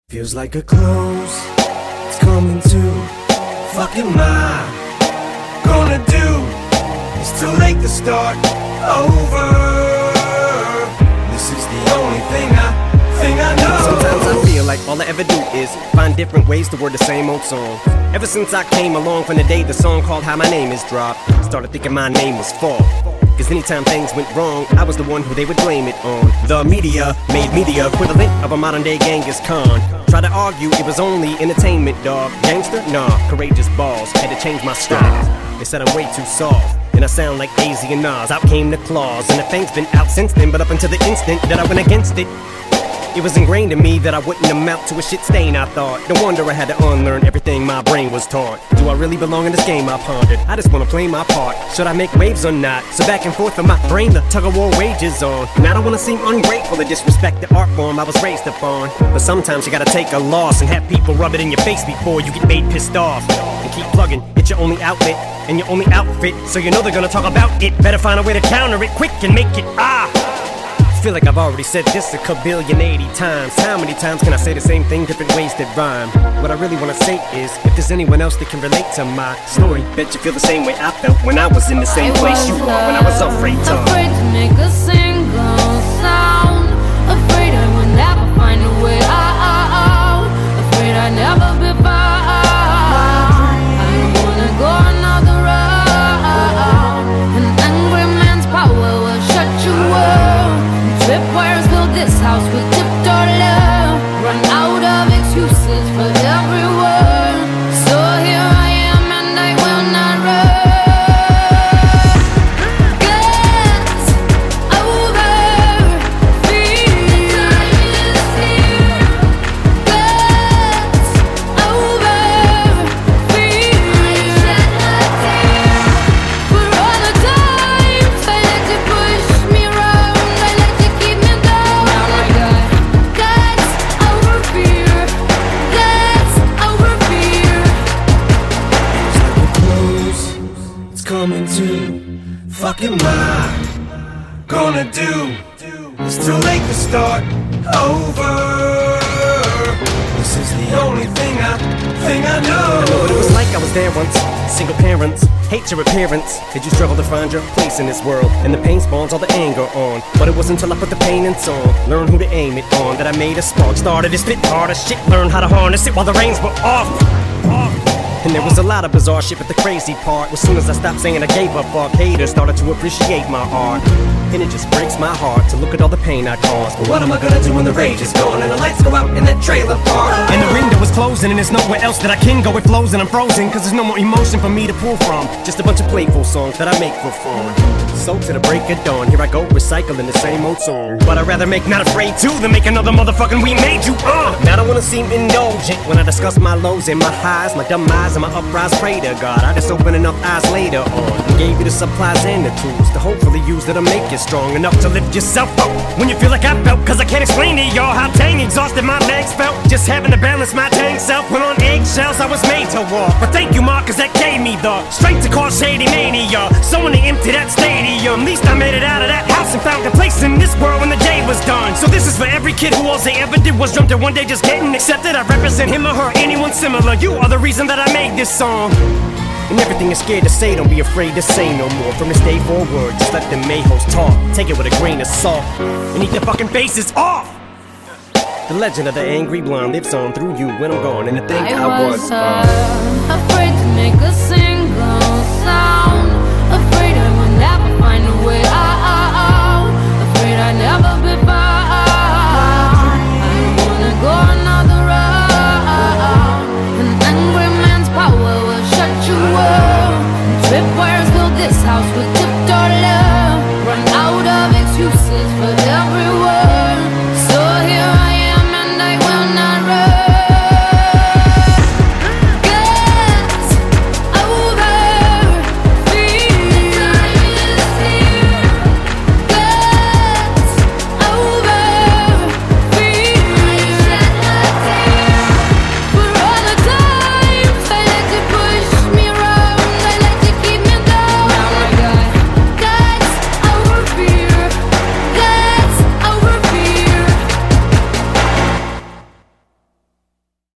Feels like a close, it's coming to. Fuck am I gonna do? It's too late to start over. This is the only thing I know. Sometimes I feel like all I ever do is find different ways to word the same old song. Ever since I came along from the day the song called How My Name Is dropped, started thinking my name was Fall. Cause anytime things went wrong, I was the one who they would blame it on. The media made me the equivalent of a modern day Genghis Khan. Tried to argue it was only entertainment, dog. Gangster? Nah, courageous balls. Had to change my style. They said I'm way too soft, and I sound like AZ and Nas. Out came the claws, and the thing's been out since then. But up until the instant that I went against it, it was ingrained in me that I wouldn't amount to a shit stain, I thought. No wonder I had to unlearn everything my brain was taught. Do I really belong in this game, I pondered? I just wanna play my part. Should I make waves or not? So back and forth in my brain, the tug-of-war wages on. And I don't wanna seem ungrateful or disrespect the art form I was raised upon. But sometimes you gotta take a loss and have people rub it in your face before you get made pissed off. And keep plugging, it's your only outlet and your only outfit, so you know they're gonna talk about it. Better find a way to counter it quick and make it feel like I've already said this a kabillion 80 times. How many times can I say the same thing, different ways that rhyme? What I really wanna say is, if there's anyone else that can relate to my story, bet you feel the same way I felt when I was in the same place you are, when I was afraid to make a single sound. Afraid I would never find a way out. Afraid I'd never be found. I don't wanna go another round. An angry man's power will shut you up. Tripwires fill this house with tiptoe love. Run out of excuses for every word. So here I am and I will not run. Get over fear. The time is here. Get over fear. I shed a tear for all the times I let you push me around. I let you keep me down. Now I got guts over fear. Guts over fear. It's like a close, it's coming to. Fuck am I gonna do? It's too late to start over. This is the only thing I know. I know what it was like, I was there once. Single parents, hate your appearance. Did you struggle to find your place in this world? And the pain spawns all the anger on. But it wasn't until I put the pain in song, learned who to aim it on, that I made a spark. Started to spit harder shit, learned how to harness it while the reins were off. And there was a lot of bizarre shit, but the crazy part was soon as I stopped saying I gave up, fuck haters started to appreciate my art. And it just breaks my heart to look at all the pain I caused. But what am I gonna do when the rage is gone and the lights go out in that trailer park? And the window is closing and there's nowhere else that I can go. It flows and I'm frozen, cause there's no more emotion for me to pull from. Just a bunch of playful songs that I make for fun. So to the break of dawn, here I go recycling the same old song. But I'd rather make Not Afraid to than make another motherfucking We Made You. Now I don't wanna seem indulgent when I discuss my lows and my highs, my dumb eyes and my uprise. Pray to God I just open enough eyes later on and gave you the supplies and the tools to hopefully use that'll make you strong enough to lift yourself up when you feel like I felt. Cause I can't explain to y'all how dang exhausted my legs felt. Just having to balance my dang self. When on eggshells I was made to walk. But thank you Mark, cause that gave me the strength to cause shady mania. Someone to empty that stadium. Least I made it out of that house and found a place in this world when the day was done. So this is for every kid who all they ever did was dreamt that one day just getting accepted. I represent him or her, anyone similar. You are the reason that I made this song. And everything you're scared to say, don't be afraid to say no more. From this day forward, just let the mayhoes talk. Take it with a grain of salt and eat their fucking faces off. The legend of the angry blonde lives on through you when I'm gone. And to think I was afraid to make a